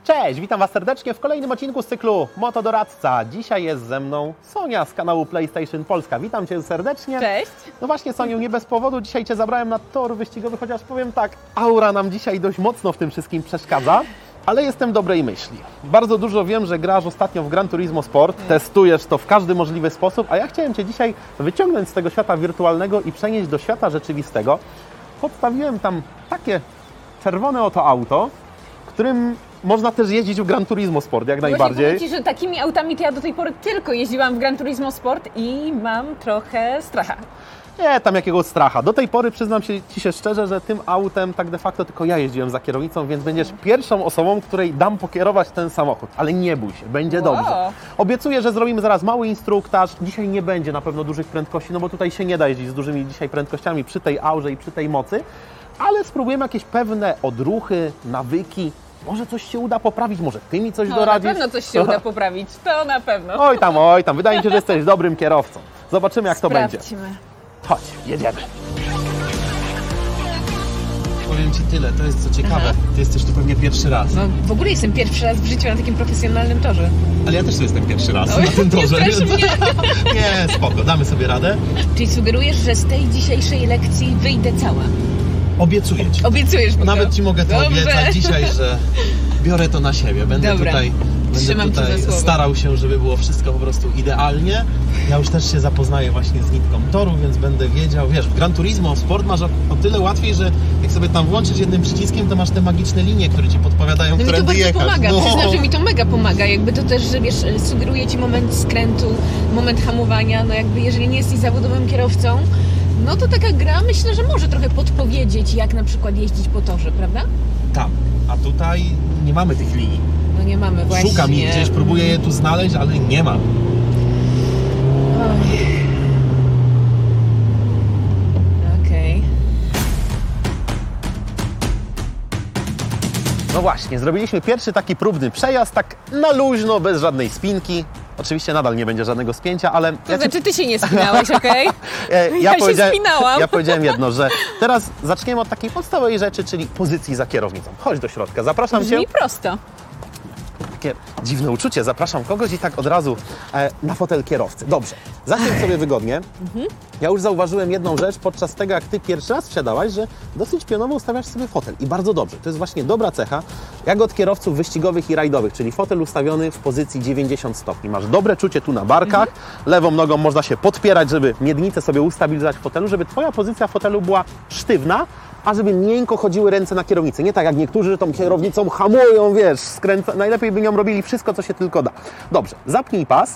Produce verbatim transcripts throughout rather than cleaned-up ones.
Cześć, witam Was serdecznie w kolejnym odcinku z cyklu Motodoradca. Dzisiaj jest ze mną Sonia z kanału PlayStation Polska. Witam Cię serdecznie. Cześć. No właśnie, Soniu, nie bez powodu dzisiaj Cię zabrałem na tor wyścigowy, chociaż powiem tak, aura nam dzisiaj dość mocno w tym wszystkim przeszkadza. Ale jestem dobrej myśli. Bardzo dużo wiem, że grasz ostatnio w Gran Turismo Sport, testujesz to w każdy możliwy sposób, a ja chciałem Cię dzisiaj wyciągnąć z tego świata wirtualnego i przenieść do świata rzeczywistego. Podstawiłem tam takie czerwone oto auto, którym można też jeździć w Gran Turismo Sport, jak najbardziej. Powiem Ci, że takimi autami to ja do tej pory tylko jeździłam w Gran Turismo Sport i mam trochę stracha. Nie, tam jakiegoś stracha. Do tej pory przyznam się, Ci się szczerze, że tym autem tak de facto tylko ja jeździłem za kierownicą, więc będziesz pierwszą osobą, której dam pokierować ten samochód. Ale nie bój się, będzie Wow. dobrze. Obiecuję, że zrobimy zaraz mały instruktaż. Dzisiaj nie będzie na pewno dużych prędkości, no bo tutaj się nie da jeździć z dużymi dzisiaj prędkościami przy tej aurze i przy tej mocy, ale spróbujemy jakieś pewne odruchy, nawyki. Może coś się uda poprawić, może Ty mi coś No, doradzisz. na pewno coś się uda poprawić, to na pewno. Oj tam, oj tam, wydaje mi się, że jesteś dobrym kierowcą. Zobaczymy, jak to będzie. Sprawdźmy. Chodź, jedziemy. Powiem Ci tyle, to jest co ciekawe, Aha. Ty jesteś tu pewnie pierwszy raz. No w ogóle jestem pierwszy raz w życiu na takim profesjonalnym torze. Ale ja też tu jestem pierwszy raz Oj, na tym nie torze. strasz mnie. Nie, spoko, damy sobie radę. Czyli sugerujesz, że z tej dzisiejszej lekcji wyjdę cała. Obiecuję Ci. Obiecujesz mi to? Nawet Ci mogę to Dobrze. obiecać dzisiaj, że biorę to na siebie. Będę Dobra. tutaj, będę Trzymam cię tutaj za słowo. starał się, żeby było wszystko po prostu idealnie. Ja już też się zapoznaję właśnie z nitką toru, więc będę wiedział, wiesz, w Gran Turismo Sport masz o, o tyle łatwiej, że jak sobie tam włączysz jednym przyciskiem, to masz te magiczne linie, które Ci podpowiadają, No mi to którędy bardzo jechać. pomaga, No. przyznam, że mi to mega pomaga, jakby to też, że wiesz, sugeruje Ci moment skrętu, moment hamowania, no jakby jeżeli nie jesteś zawodowym kierowcą, no to taka gra myślę, że może trochę podpowiedzieć, jak na przykład jeździć po torze, prawda? Tam, a tutaj nie mamy tych linii. No nie mamy właśnie. Szukam ich gdzieś, próbuję je tu znaleźć, ale nie mam. Okej. No właśnie, zrobiliśmy pierwszy taki próbny przejazd, tak na luźno, bez żadnej spinki. Oczywiście nadal nie będzie żadnego spięcia, ale... To ja ci- znaczy, ty się nie spinałeś, okej? e, Ja się spinałam. Ja powiedziałem jedno, że teraz zaczniemy od takiej podstawowej rzeczy, czyli pozycji za kierownicą. Chodź do środka, zapraszam Cię. Brzmi prosto. Takie dziwne uczucie, zapraszam kogoś i tak od razu e, na fotel kierowcy. Dobrze, zasiądź sobie wygodnie. Ja już zauważyłem jedną rzecz podczas tego, jak Ty pierwszy raz wsiadałaś, że dosyć pionowo ustawiasz sobie fotel i bardzo dobrze. To jest właśnie dobra cecha, jak od kierowców wyścigowych i rajdowych, czyli fotel ustawiony w pozycji dziewięćdziesiąt stopni. Masz dobre czucie tu na barkach, lewą nogą można się podpierać, żeby miednicę sobie ustabilizować w fotelu, żeby Twoja pozycja w fotelu była sztywna, a żeby miękko chodziły ręce na kierownicy. Nie tak jak niektórzy, że tą kierownicą hamują, wiesz, skręca... najlepiej by nią robili wszystko, co się tylko da. Dobrze, zapnij pas.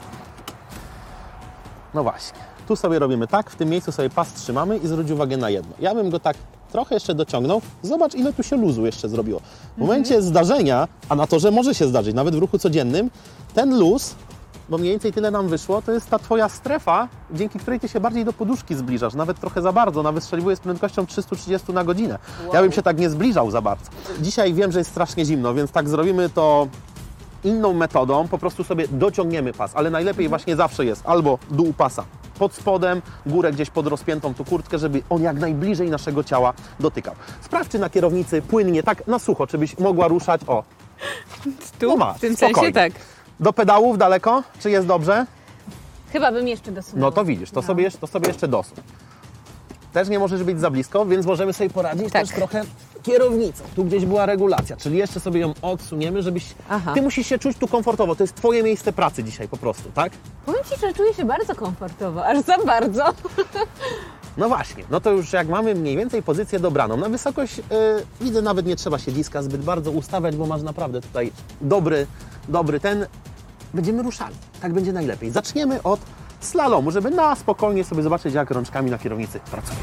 No właśnie, tu sobie robimy tak, w tym miejscu sobie pas trzymamy i zwróć uwagę na jedno. Ja bym go tak trochę jeszcze dociągnął. Zobacz, ile tu się luzu jeszcze zrobiło. W momencie zdarzenia, a na torze może się zdarzyć, nawet w ruchu codziennym, ten luz, bo mniej więcej tyle nam wyszło, to jest ta Twoja strefa, dzięki której Ty się bardziej do poduszki zbliżasz, nawet trochę za bardzo, nawet strzeliwuję z prędkością trzysta trzydzieści na godzinę. Wow. Ja bym się tak nie zbliżał za bardzo. Dzisiaj wiem, że jest strasznie zimno, więc tak zrobimy to inną metodą, po prostu sobie dociągniemy pas, ale najlepiej właśnie zawsze jest albo dół pasa pod spodem, górę gdzieś pod rozpiętą tu kurtkę, żeby on jak najbliżej naszego ciała dotykał. Sprawdź, czy na kierownicy płynnie, tak na sucho, czy byś mogła ruszać, o, Tu, No masz, w tym spokojnie. sensie tak. do pedałów daleko, czy jest dobrze? Chyba bym jeszcze dosunęła. No to widzisz, to, No. sobie, jeszcze- to sobie jeszcze dosuń. Też nie możesz być za blisko, więc możemy sobie poradzić Tak. też trochę kierownicą. Tu gdzieś była regulacja, czyli jeszcze sobie ją odsuniemy, żebyś... Aha. Ty musisz się czuć tu komfortowo, to jest Twoje miejsce pracy dzisiaj po prostu, tak? Powiem Ci, że czuję się bardzo komfortowo, aż za bardzo. No właśnie, no to już jak mamy mniej więcej pozycję dobraną, na wysokość yy, widzę, nawet nie trzeba się diska zbyt bardzo ustawiać, bo masz naprawdę tutaj dobry, dobry ten. Będziemy ruszali, tak będzie najlepiej. Zaczniemy od slalomu, żeby na spokojnie sobie zobaczyć, jak rączkami na kierownicy pracują.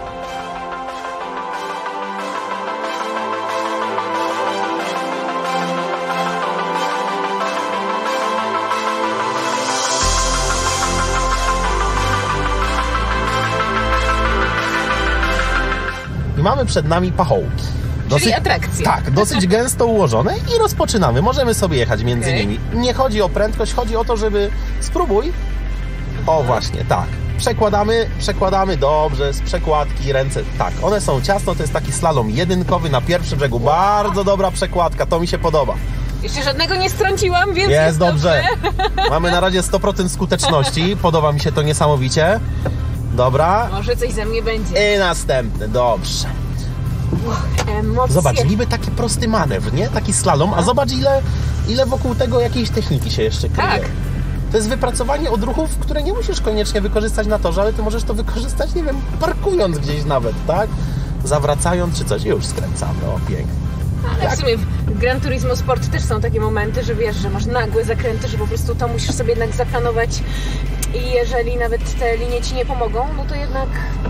I mamy przed nami pachołki. Czyli atrakcje. Tak, dosyć gęsto ułożone i rozpoczynamy. Możemy sobie jechać między Okej. nimi. Nie chodzi o prędkość, chodzi o to, żeby spróbuj. O właśnie, tak. Przekładamy, przekładamy dobrze, z przekładki ręce. Tak, one są ciasno, to jest taki slalom jedynkowy na pierwszym brzegu. Bardzo dobra przekładka, to mi się podoba. Jeszcze żadnego nie strąciłam, więc Jest jest dobrze. dobrze. Mamy na razie sto procent skuteczności. Podoba mi się to niesamowicie. Dobra. Może coś ze mnie będzie. I następny, dobrze. Emocje. Zobacz, niby taki prosty manewr, nie? Taki slalom, a zobacz ile, ile wokół tego jakiejś techniki się jeszcze kryje. Tak. To jest wypracowanie odruchów, które nie musisz koniecznie wykorzystać na torze, ale ty możesz to wykorzystać, nie wiem, parkując gdzieś nawet, tak? Zawracając czy coś. Już skręcamy, o pięknie. Ale w sumie w Gran Turismo Sport też są takie momenty, że wiesz, że masz nagłe zakręty, że po prostu to musisz sobie jednak zaplanować i jeżeli nawet te linie ci nie pomogą, no to jednak...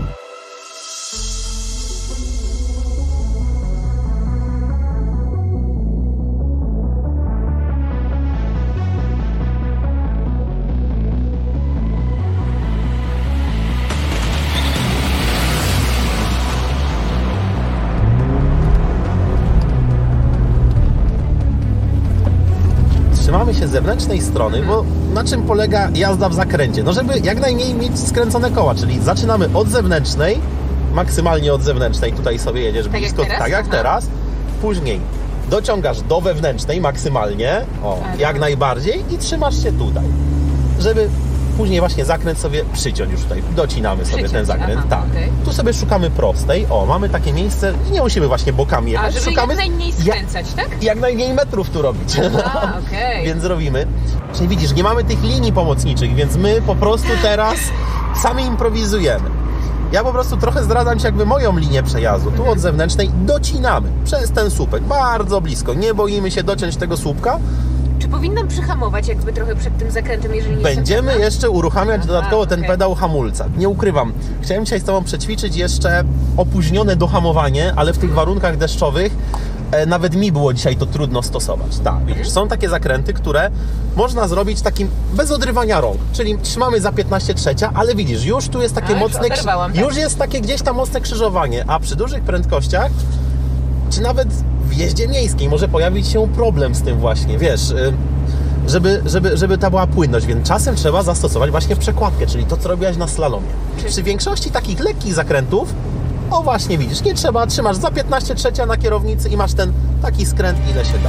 Trzymamy się zewnętrznej strony, bo na czym polega jazda w zakręcie? No żeby jak najmniej mieć skręcone koła, czyli zaczynamy od zewnętrznej, maksymalnie od zewnętrznej, tutaj sobie jedziesz Tak blisko, jak teraz? tak jak Aha. teraz, później dociągasz do wewnętrznej maksymalnie, o, Tak. jak najbardziej i trzymasz się tutaj, żeby później właśnie zakręt sobie przyciąć już tutaj, docinamy sobie Przyciąć, ten zakręt, aha, tak. okej. Tu sobie szukamy prostej, o, mamy takie miejsce i nie musimy właśnie bokami A, jechać, żeby szukamy jak najmniej jak, skręcać, tak? jak najmniej metrów tu robić. A, okej. Więc robimy. Czyli widzisz, nie mamy tych linii pomocniczych, więc my po prostu teraz sami improwizujemy. Ja po prostu trochę zdradzam Ci jakby moją linię przejazdu. Tu od zewnętrznej docinamy przez ten słupek, bardzo blisko. Nie boimy się dociąć tego słupka. Czy powinnam przyhamować jakby trochę przed tym zakrętem, jeżeli nie Będziemy jestem pewna? jeszcze uruchamiać Aha, dodatkowo ten okej. pedał hamulca. Nie ukrywam, chciałem dzisiaj z Tobą przećwiczyć jeszcze opóźnione dohamowanie, ale w tych warunkach deszczowych e, nawet mi było dzisiaj to trudno stosować. Tak, widzisz, są takie zakręty, które można zrobić takim bez odrywania rąk, czyli trzymamy za piętnaście trzecia, ale widzisz, już tu jest takie A, już mocne, krzy- oderwałam, tak. już jest takie gdzieś tam mocne krzyżowanie, a przy dużych prędkościach czy nawet w jeździe miejskiej może pojawić się problem z tym właśnie, wiesz, y, żeby, żeby, żeby ta była płynność, więc czasem trzeba zastosować właśnie przekładkę, czyli to, co robiłaś na slalomie. Czyli- Przy większości takich lekkich zakrętów, o właśnie widzisz, nie trzeba, trzymasz za piętnaście trzecia na kierownicy i masz ten taki skręt, ile się da.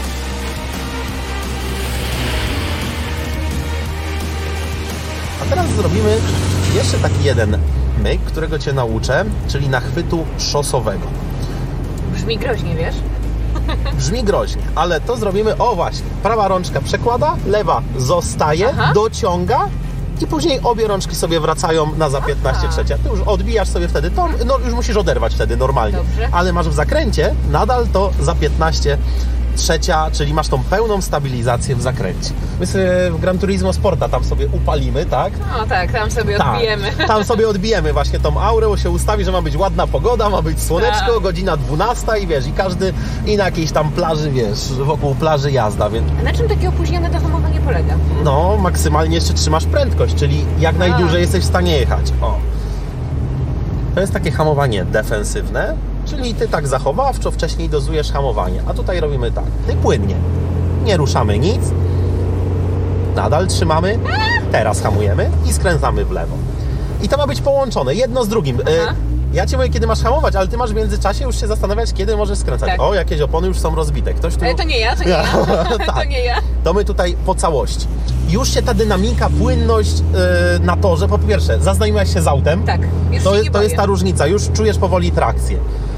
A teraz zrobimy jeszcze taki jeden myk, którego Cię nauczę, czyli nachwytu szosowego. Brzmi groźnie, wiesz? Brzmi groźnie, ale to zrobimy, o właśnie, prawa rączka przekłada, lewa zostaje, Aha. dociąga i później obie rączki sobie wracają na za piętnaście Aha. trzecia. Ty już odbijasz sobie wtedy to, no już musisz oderwać wtedy normalnie, Dobrze. ale masz w zakręcie nadal to za piętnaście trzecia, czyli masz tą pełną stabilizację w zakręcie. My sobie w Gran Turismo Sporta tam sobie upalimy, tak? No tak, tam sobie Tak, odbijemy. tam sobie odbijemy właśnie tą aurę, bo się ustawi, że ma być ładna pogoda, ma być słoneczko, Tak. godzina dwunasta i wiesz, i każdy i na jakiejś tam plaży, wiesz, wokół plaży jazda, więc A na czym takie opóźnione dohamowanie polega? no, maksymalnie jeszcze trzymasz prędkość, czyli jak A. najdłużej jesteś w stanie jechać. O. To jest takie hamowanie defensywne, czyli ty tak zachowawczo wcześniej dozujesz hamowanie, a tutaj robimy tak, ty płynnie, nie ruszamy nic, nadal trzymamy, teraz hamujemy i skręcamy w lewo. I to ma być połączone, jedno z drugim. Aha. Y, Ja Cię mówię, kiedy masz hamować, ale Ty masz w międzyczasie już się zastanawiać, kiedy możesz skręcać. Tak. O, jakieś opony już są rozbite. Ktoś tu... Ale to nie ja, to nie ja. To Tak. nie ja. To my tutaj po całości. Już się ta dynamika, płynność yy, na torze, po pierwsze, zaznajomiłaś się z autem. Tak, już To, się nie to jest boję. ta różnica, już czujesz powoli trakcję.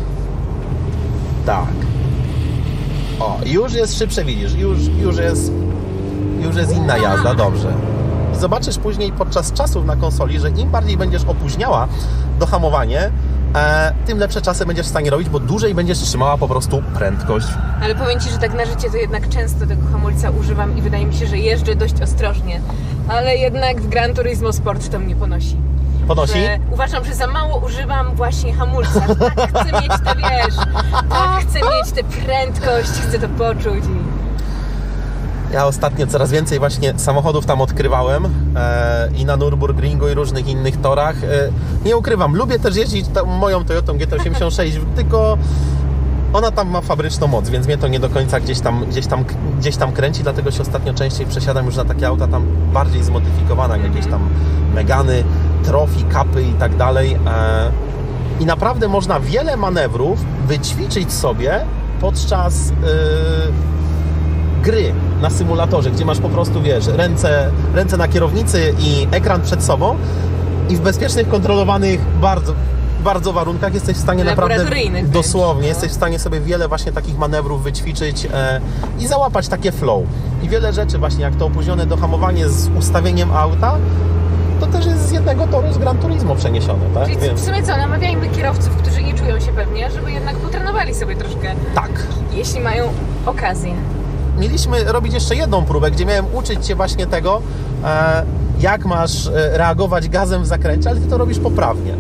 Tak. O, już jest szybsze, widzisz, już, już jest już jest inna jazda, dobrze. Zobaczysz później podczas czasów na konsoli, że im bardziej będziesz opóźniała dohamowanie, e, tym lepsze czasy będziesz w stanie robić, bo dłużej będziesz trzymała po prostu prędkość. Ale powiem Ci, że tak na życie to jednak często tego hamulca używam i wydaje mi się, że jeżdżę dość ostrożnie. Ale jednak w Gran Turismo Sport to mnie ponosi. Ponosi? Że uważam, że za mało używam właśnie hamulca. Tak chcę mieć te, wiesz, tak chcę mieć tę prędkość, chcę to poczuć. I... Ja ostatnio coraz więcej właśnie samochodów tam odkrywałem e, i na Nürburgringu i różnych innych torach. E, nie ukrywam, lubię też jeździć tą moją Toyotą G T osiemdziesiąt sześć, tylko ona tam ma fabryczną moc, więc mnie to nie do końca gdzieś tam, gdzieś tam, gdzieś tam kręci, dlatego się ostatnio częściej przesiadam już na takie auta tam bardziej zmodyfikowane, jak jakieś tam Megany, Trophy, Cupy i tak dalej. E, I naprawdę można wiele manewrów wyćwiczyć sobie podczas... E, gry na symulatorze, gdzie masz po prostu, wiesz, ręce, ręce na kierownicy i ekran przed sobą i w bezpiecznych, kontrolowanych bardzo, bardzo warunkach jesteś w stanie naprawdę, Laboratoryjnych dosłownie, wręcz, no. jesteś w stanie sobie wiele właśnie takich manewrów wyćwiczyć e, i załapać takie flow. I wiele rzeczy właśnie, jak to opóźnione dohamowanie z ustawieniem auta, to też jest z jednego toru z Gran Turismo przeniesione, tak? Czyli Więc, w sumie co, namawiajmy kierowców, którzy nie czują się pewnie, żeby jednak potrenowali sobie troszkę, tak. jeśli mają okazję. Mieliśmy robić jeszcze jedną próbę, gdzie miałem uczyć Cię właśnie tego, e, jak masz e, reagować gazem w zakręcie, ale Ty to robisz poprawnie.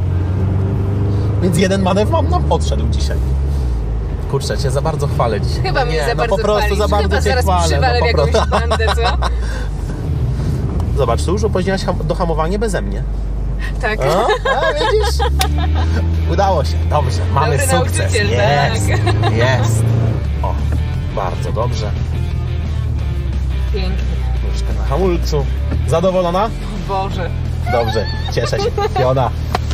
Więc jeden manewr mam nam odszedł dzisiaj. Kurczę, Cię za bardzo chwalę dzisiaj. Chyba mnie Nie, za no bardzo po prostu chwalisz. za bardzo Chyba Cię zaraz chwalę. przywalę no w po jakąś prostu. bandę, co? Zobacz, tu już opóźniłaś ham- dohamowanie beze mnie. Tak. A, a widzisz? Udało się. Dobrze, mamy Dobry sukces. nauczyciel, Jest, tak. jest. O, bardzo dobrze. Pięknie. Troszkę na hamulcu. Zadowolona? O Boże. Dobrze, cieszę się. Fiona.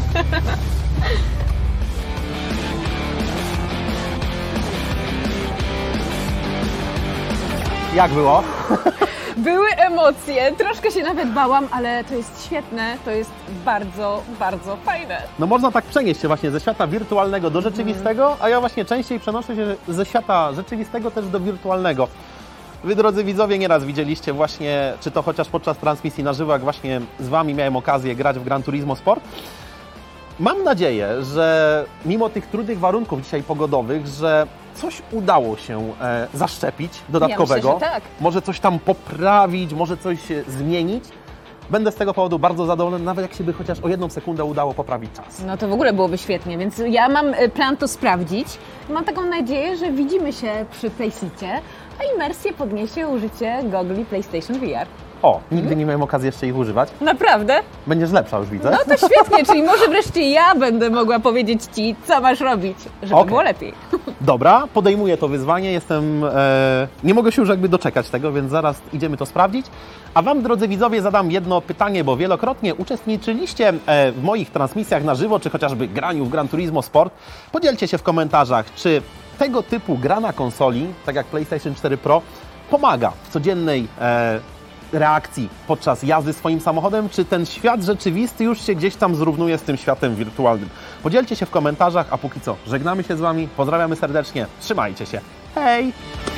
Jak było? Były emocje, troszkę się nawet bałam, ale to jest świetne, to jest bardzo, bardzo fajne. No można tak przenieść się właśnie ze świata wirtualnego do rzeczywistego, a ja właśnie częściej przenoszę się ze świata rzeczywistego też do wirtualnego. Wy, drodzy widzowie, nieraz widzieliście właśnie, czy to chociaż podczas transmisji na żywo, jak właśnie z Wami miałem okazję grać w Gran Turismo Sport. Mam nadzieję, że mimo tych trudnych warunków dzisiaj pogodowych, że coś udało się e, zaszczepić dodatkowego. Ja myślę, że tak. Może coś tam poprawić, może coś e, zmienić. Będę z tego powodu bardzo zadowolony, nawet jak się by chociaż o jedną sekundę udało poprawić czas. No to w ogóle byłoby świetnie, więc ja mam y, plan to sprawdzić. Mam taką nadzieję, że widzimy się przy PlaySicie, a imersję podniesie użycie gogli PlayStation V R. O, nigdy nie miałem okazji jeszcze ich używać. Naprawdę? Będziesz lepsza, już widzę. No to świetnie, czyli może wreszcie ja będę mogła powiedzieć Ci, co masz robić, żeby Okej. było lepiej. Dobra, podejmuję to wyzwanie, jestem, e, nie mogę się już jakby doczekać tego, więc zaraz idziemy to sprawdzić. A Wam, drodzy widzowie, zadam jedno pytanie, bo wielokrotnie uczestniczyliście e, w moich transmisjach na żywo, czy chociażby graniu w Gran Turismo Sport. Podzielcie się w komentarzach, czy tego typu gra na konsoli, tak jak PlayStation cztery Pro, pomaga w codziennej e, reakcji podczas jazdy swoim samochodem, czy ten świat rzeczywisty już się gdzieś tam zrównuje z tym światem wirtualnym. Podzielcie się w komentarzach, a póki co żegnamy się z Wami, pozdrawiamy serdecznie, trzymajcie się, hej!